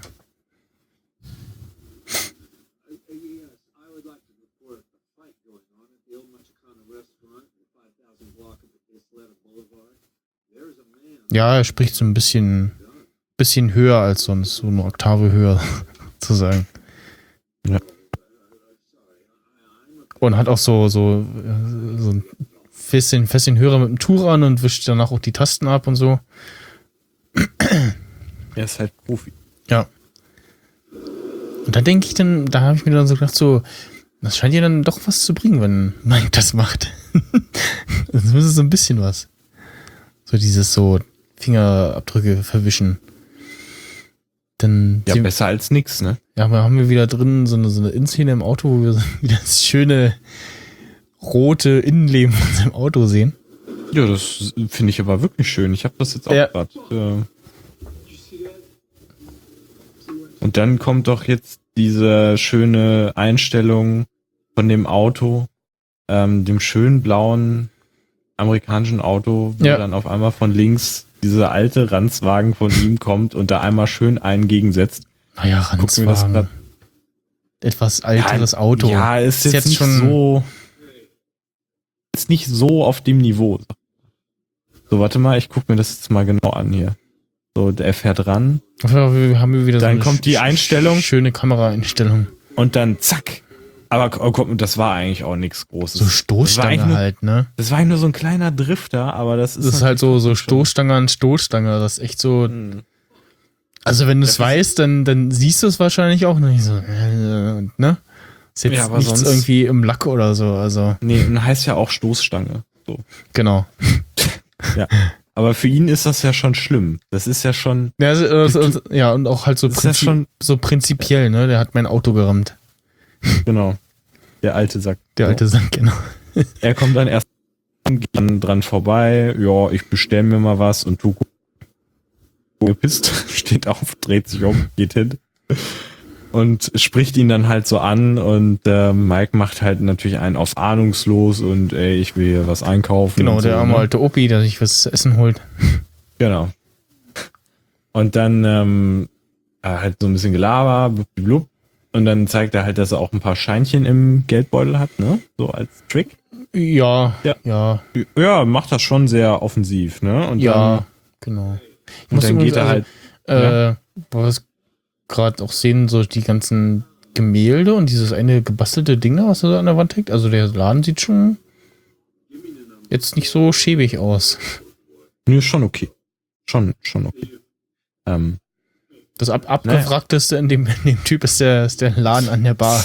Ja, er spricht so ein bisschen höher als sonst, so eine Oktave höher, zu sagen. Ja. Und hat auch so ein bisschen höher mit dem Tuch an und wischt danach auch die Tasten ab und so. Er ist halt Profi. Ja. Und da denke ich dann, da habe ich mir dann so gedacht, so, das scheint ja dann doch was zu bringen, wenn Mike das macht. Das ist so ein bisschen was. So dieses so Fingerabdrücke verwischen. Dann Ja, besser als nix, ne? Ja, haben wir wieder drin so eine Innenszene im Auto, wo wir wieder das schöne rote Innenleben von unserem Auto sehen. Ja, das finde ich aber wirklich schön. Ich habe das jetzt auch gerade. Und dann kommt doch jetzt diese schöne Einstellung von dem Auto, dem schönen blauen amerikanischen Auto, wo dann auf einmal von links dieser alte Ranzwagen von ihm kommt und da einmal schön einen gegensetzt. Naja, Ranzwagen. Etwas alteres Auto. Ja, ist jetzt nicht schon so. Ist nicht so auf dem Niveau. So, warte mal, ich gucke mir das jetzt mal genau an hier. So, der fährt ran. Wir haben wieder dann so kommt die Einstellung. Schöne Kameraeinstellung. Und dann zack. Aber das war eigentlich auch nichts Großes. So Stoßstange halt, ne? Das war eigentlich nur so ein kleiner Drifter, aber das ist. Das ist halt so Stoßstange an Stoßstange. Das ist echt so. Also wenn du es weißt, dann siehst du es wahrscheinlich auch nicht so. Ne? Ist jetzt aber nichts sonst irgendwie im Lack oder so. Also. Nee, und heißt ja auch Stoßstange. So. Genau. Ja. Aber für ihn ist das ja schon schlimm. Das ist ja schon. Ja, ja und auch halt so, so prinzipiell, ne? Der hat mein Auto gerammt. Genau. Der alte Sack. Der alte Sack, genau. Er kommt dann erst dran vorbei. Ja, ich bestell mir mal was und Tuko gepisst, steht auf, dreht sich um, geht hin. und spricht ihn dann halt so an und Mike macht halt natürlich einen auf ahnungslos und ey, ich will hier was einkaufen. Genau, und der so, arme ne? alte Opi, der sich was zu essen holt. Genau. Und dann halt so ein bisschen Gelaber, blub, und dann zeigt er halt, dass er auch ein paar Scheinchen im Geldbeutel hat, ne? So als Trick. Ja. Ja, macht das schon sehr offensiv, ne? Und Ja, genau. und dann geht er halt. Wo wir es gerade auch sehen, so die ganzen Gemälde und dieses eine gebastelte Ding da, was er so an der Wand hängt. Also der Laden sieht schon jetzt nicht so schäbig aus. Nee, schon okay. Schon okay. Das abgewrackteste in dem Typ ist der Laden an der Bar.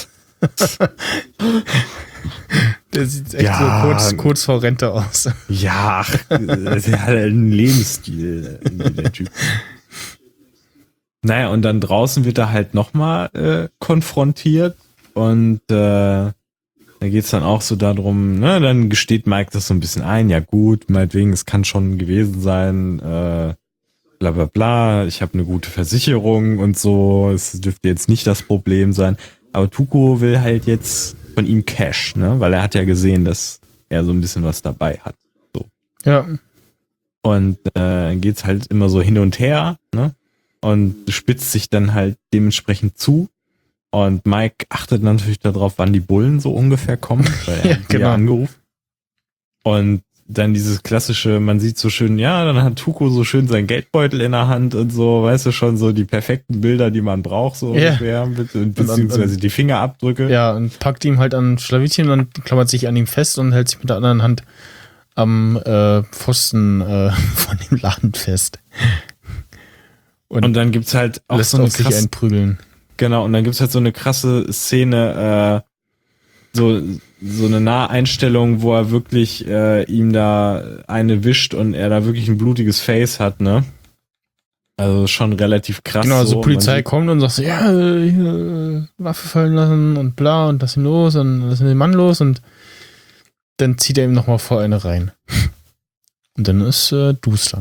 Der sieht echt so kurz vor Rente aus. Ja, der hat einen Lebensstil, der Typ. Naja, und dann draußen wird er halt nochmal konfrontiert und da geht's dann auch so darum, ne, dann gesteht Mike das so ein bisschen ein, ja gut, meinetwegen, es kann schon gewesen sein, bla bla bla, ich habe eine gute Versicherung und so, es dürfte jetzt nicht das Problem sein, aber Tuco will halt jetzt von ihm Cash, ne, weil er hat ja gesehen, dass er so ein bisschen was dabei hat. So. Ja. Und geht's halt immer so hin und her, ne? Und spitzt sich dann halt dementsprechend zu. Und Mike achtet natürlich darauf, wann die Bullen so ungefähr kommen, weil er hat genau angerufen. Und dann dieses klassische, man sieht so schön, ja, dann hat Tuco so schön seinen Geldbeutel in der Hand und so, weißt du schon, so die perfekten Bilder, die man braucht, so ungefähr, beziehungsweise die Fingerabdrücke. Ja, und packt ihm halt an Schlawittchen und klammert sich an ihm fest und hält sich mit der anderen Hand am Pfosten von dem Laden fest. Und dann gibt's halt auch lässt so eine sich einprügeln. Genau, und dann gibt's halt so eine krasse Szene, so eine Naheinstellung, wo er wirklich ihm da eine wischt und er da wirklich ein blutiges Face hat, ne? Also schon relativ krass. Genau, also Polizei kommt und sagt so, ja, hier, Waffe fallen lassen und bla und lass ihn los und lass den Mann los und dann zieht er ihm nochmal vor eine rein. Und dann ist duster.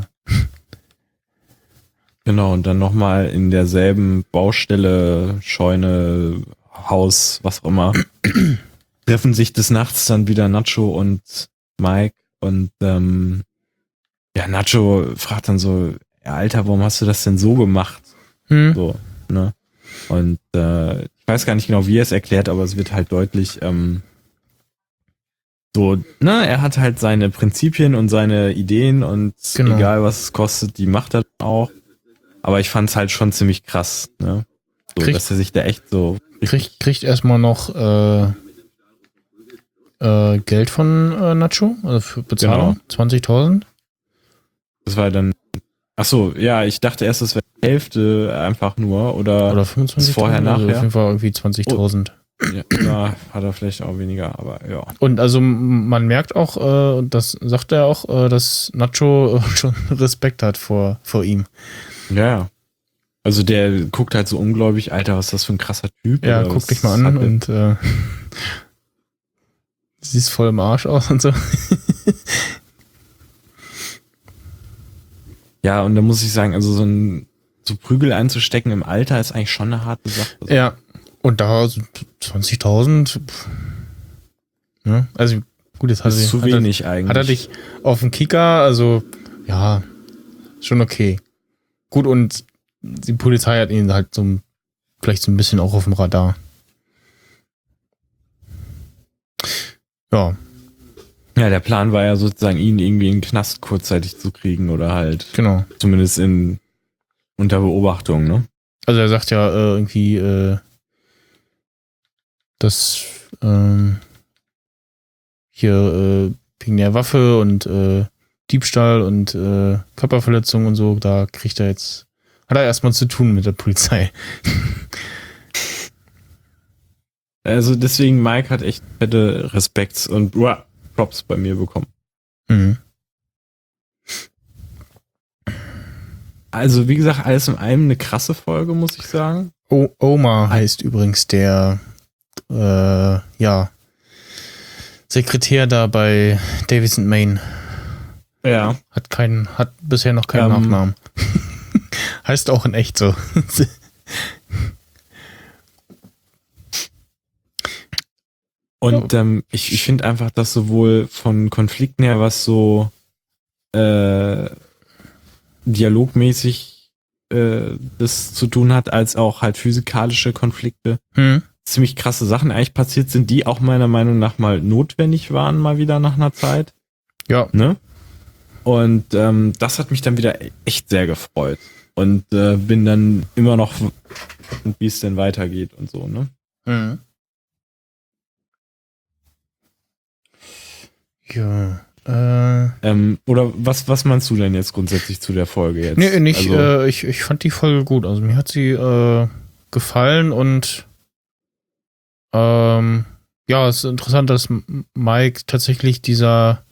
Genau, und dann nochmal in derselben Baustelle, Scheune, Haus, was auch immer, treffen sich des Nachts dann wieder Nacho und Mike und ja, Nacho fragt dann so, ja, Alter, warum hast du das denn so gemacht? So, ne? Und ich weiß gar nicht genau, wie er es erklärt, aber es wird halt deutlich, so, ne, er hat halt seine Prinzipien und seine Ideen und egal was es kostet, die macht er auch. Aber ich fand's halt schon ziemlich krass, ne? So, dass er sich da echt so... Kriegt erstmal noch Geld von Nacho, also für Bezahlung, genau. 20.000. Das war dann... Achso, ja, ich dachte erst, das wäre die Hälfte einfach nur, oder 25.000, vorher, also nachher. auf jeden Fall irgendwie 20.000. Ja, da hat er vielleicht auch weniger, aber ja. Und also man merkt auch, das sagt er auch, dass Nacho schon Respekt hat vor ihm. Ja. Also der guckt halt so ungläubig, Alter, was ist das für ein krasser Typ? Ja, guck dich mal an und siehst voll im Arsch aus und so. Ja, und da muss ich sagen, also so Prügel einzustecken im Alter ist eigentlich schon eine harte Sache. Also ja, und da so 20.000, ne? Also gut, jetzt das ist zu wenig eigentlich. Hat er dich auf dem Kicker, also ja, schon okay. Gut, und die Polizei hat ihn halt vielleicht so ein bisschen auch auf dem Radar. Ja. Ja, der Plan war ja sozusagen, ihn irgendwie in den Knast kurzzeitig zu kriegen oder halt. Genau. Zumindest unter Beobachtung, ne? Also er sagt ja irgendwie, dass hier wegen der Waffe und Diebstahl und Körperverletzung und so, da hat er erstmal zu tun mit der Polizei. Also deswegen, Mike hat echt fette Respekts und Props bei mir bekommen. Mhm. Also wie gesagt, alles in allem eine krasse Folge, muss ich sagen. Omar heißt übrigens der Sekretär da bei Davis & Main. Ja. Hat bisher noch keinen Nachnamen. Heißt auch in echt so. Und ich finde einfach, dass sowohl von Konflikten her, was so dialogmäßig das zu tun hat, als auch halt physikalische Konflikte, ziemlich krasse Sachen eigentlich passiert sind, die auch meiner Meinung nach mal notwendig waren, mal wieder nach einer Zeit. Ja. Ne? Und das hat mich dann wieder echt sehr gefreut. Und bin dann immer noch, wie es denn weitergeht und so, ne? Mhm. Ja. Oder was meinst du denn jetzt grundsätzlich zu der Folge jetzt? Nee, nicht, Also, ich fand die Folge gut. Also mir hat sie gefallen und ja, es ist interessant, dass Mike tatsächlich dieser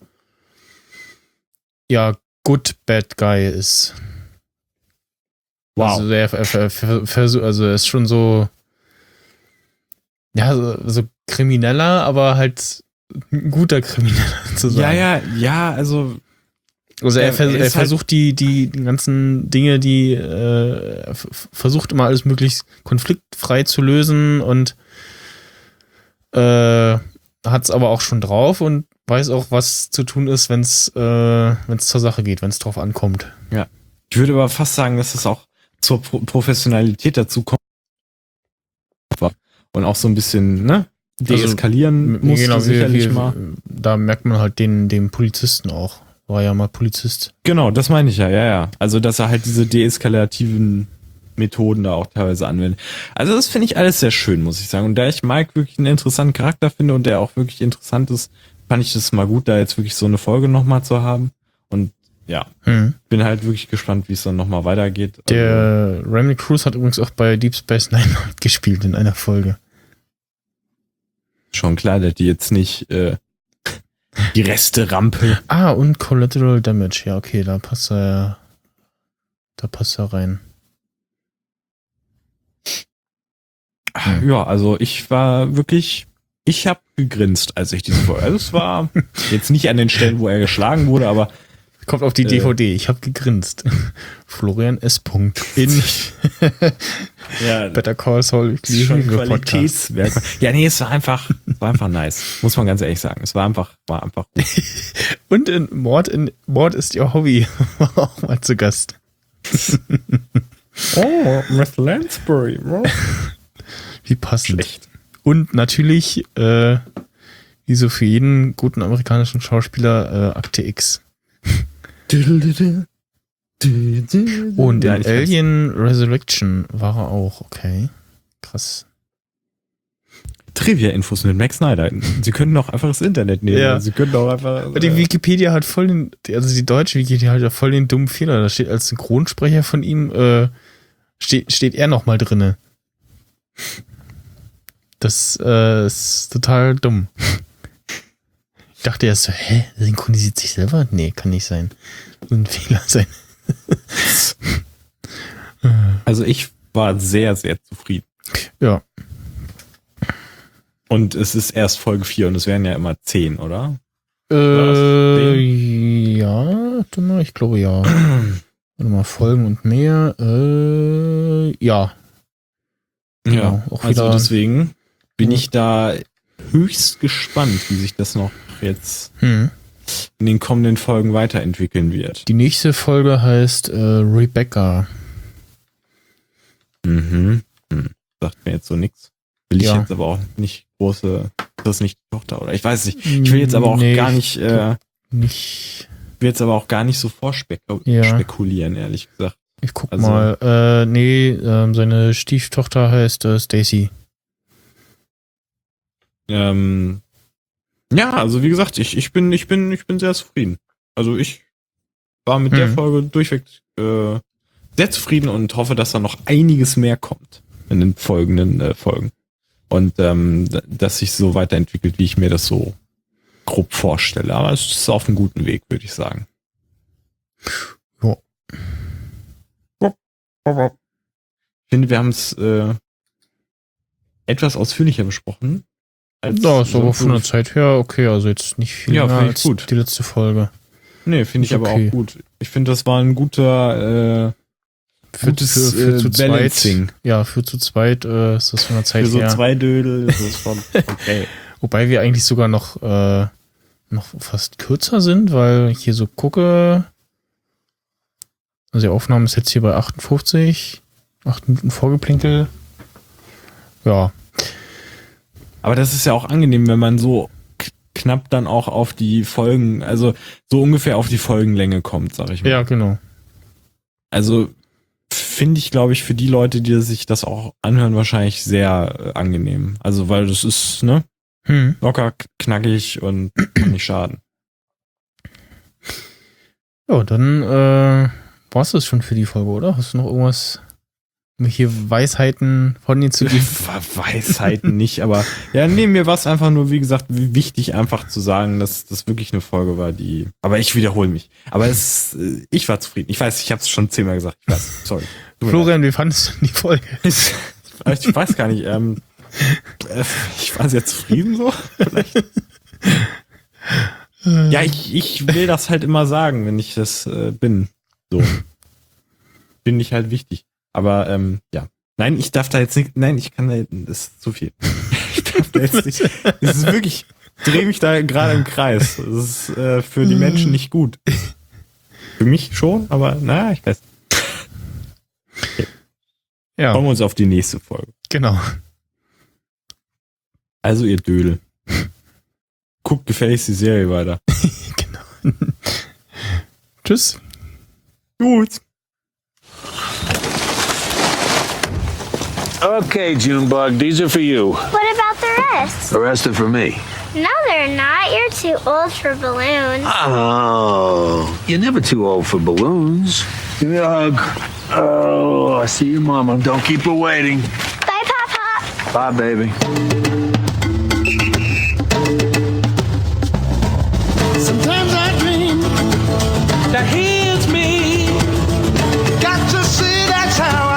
Good Bad Guy ist. wow. Also er ist schon so so Krimineller, aber halt ein guter Krimineller zu sein. Ja, also Also er ist versucht die ganzen Dinge, versucht immer alles möglichst konfliktfrei zu lösen und hat es aber auch schon drauf und weiß auch, was zu tun ist, wenn es zur Sache geht, wenn es drauf ankommt. Ja. Ich würde aber fast sagen, dass es auch zur Professionalität dazu kommt. Und auch so ein bisschen, ne? Deeskalieren Also, musste sicherlich mal. Da merkt man halt den Polizisten auch. War ja mal Polizist. Genau, das meine ich ja. Also, dass er halt diese deeskalativen Methoden da auch teilweise anwendet. Also, das finde ich alles sehr schön, muss ich sagen. Und da ich Mike wirklich einen interessanten Charakter finde und der auch wirklich interessant ist, fand ich das mal gut, da jetzt wirklich so eine Folge nochmal zu haben. Und ja, bin halt wirklich gespannt, wie es dann nochmal weitergeht. Der Remy Cruz hat übrigens auch bei Deep Space Nine gespielt in einer Folge. Schon klar, dass die jetzt nicht die Reste-Rampe. Und Collateral Damage. Ja, okay, da passt er rein. Ja, also ich habe gegrinst, als ich diese Folge, also es war jetzt nicht an den Stellen, wo er geschlagen wurde, aber kommt auf die DVD. Ich habe gegrinst. Florian S. in ja, Better Call Saul. Das ist schon Qualitätswerk. Ja, nee, es war einfach nice. Muss man ganz ehrlich sagen. Es war einfach gut. Und in Mord ist Ihr Hobby war auch mal zu Gast. Oh, Miss Lansbury. Wie passend. Schlecht. Und natürlich, wie so für jeden guten amerikanischen Schauspieler, Akte X. Und in Alien Resurrection war er auch, okay. Krass. Trivia-Infos mit Max Snyder. Sie können doch einfach das Internet nehmen. Ja. Sie können doch einfach. Die Wikipedia hat voll die deutsche Wikipedia hat ja voll den dummen Fehler. Da steht als Synchronsprecher von ihm, steht er nochmal drinne. Das ist total dumm. Ich dachte erst so, synchronisiert sich selber? Nee, kann nicht sein. So ein Fehler sein. Also ich war sehr, sehr zufrieden. Ja. Und es ist erst Folge 4 und es wären ja immer 10, oder? Ja, warte mal, ich glaube ja. Warte mal, Folgen und mehr. Ja. Genau, auch also wieder, deswegen bin ich da höchst gespannt, wie sich das noch jetzt in den kommenden Folgen weiterentwickeln wird. Die nächste Folge heißt Rebecca. Sagt mir jetzt so nichts. Will ich jetzt aber auch nicht das ist nicht die Tochter, oder? Ich weiß nicht. Ich will jetzt aber auch gar nicht, will jetzt aber auch gar nicht so spekulieren, ehrlich gesagt. Ich guck mal. Seine Stieftochter heißt Stacy. Ja, also wie gesagt, ich bin sehr zufrieden. Also ich war mit der Folge durchweg sehr zufrieden und hoffe, dass da noch einiges mehr kommt in den folgenden Folgen. Und dass sich so weiterentwickelt, wie ich mir das so grob vorstelle. Aber es ist auf einem guten Weg, würde ich sagen. Ja. Ich finde, wir haben es etwas ausführlicher besprochen. Da ist aber von der Zeit her okay, also jetzt nicht viel mehr als gut. Die letzte Folge. Nee, finde ich aber auch gut. Ich finde, das war ein guter gutes für zu Balancing. Zweit, ja, für zu zweit ist das von der Zeit her. Für so her. zwei Dödel ist das schon okay. Wobei wir eigentlich sogar noch fast kürzer sind, weil ich hier so gucke. Also die Aufnahme ist jetzt hier bei 58, 8 Minuten Vorgeplänkel. Ja. Aber das ist ja auch angenehm, wenn man so knapp dann auch auf die Folgen, also so ungefähr auf die Folgenlänge kommt, sag ich mal. Ja, genau. Also finde ich, glaube ich, für die Leute, die sich das auch anhören, wahrscheinlich sehr angenehm. Also weil das ist, ne, locker, knackig und kann nicht schaden. Ja, dann war es das schon für die Folge, oder? Hast du noch irgendwas, hier Weisheiten von dir zu geben? Weisheiten nicht, aber ja, nee, mir war es einfach nur, wie gesagt, wichtig einfach zu sagen, dass das wirklich eine Folge war, die, aber ich wiederhole mich. Aber ich war zufrieden. Ich weiß, ich habe es schon 10-mal gesagt. Ich weiß, sorry. Florian, wie fandest du die Folge? Ich weiß gar nicht, ich war sehr zufrieden so, vielleicht. Ja, ich will das halt immer sagen, wenn ich das bin. So. Finde ich halt wichtig. Aber ja. Nein, ich darf da jetzt nicht. Nein, ich kann da. Das ist zu viel. Ich darf da jetzt nicht. Das ist wirklich. Ich drehe mich da gerade im Kreis. Das ist für die Menschen nicht gut. Für mich schon, aber naja, ich weiß. Okay. Ja. Kommen wir uns auf die nächste Folge. Genau. Also ihr Dödel. Guckt gefälligst die Serie weiter. Genau. Tschüss. Gut. Okay, Junebug, these are for you. What about the rest? The rest are for me. No, they're not. You're too old for balloons. Oh, you're never too old for balloons. Give me a hug. Oh, I see your mama. Don't keep her waiting. Bye, Pop-Pop. Bye, baby. Sometimes I dream that he is me. Got to see that's how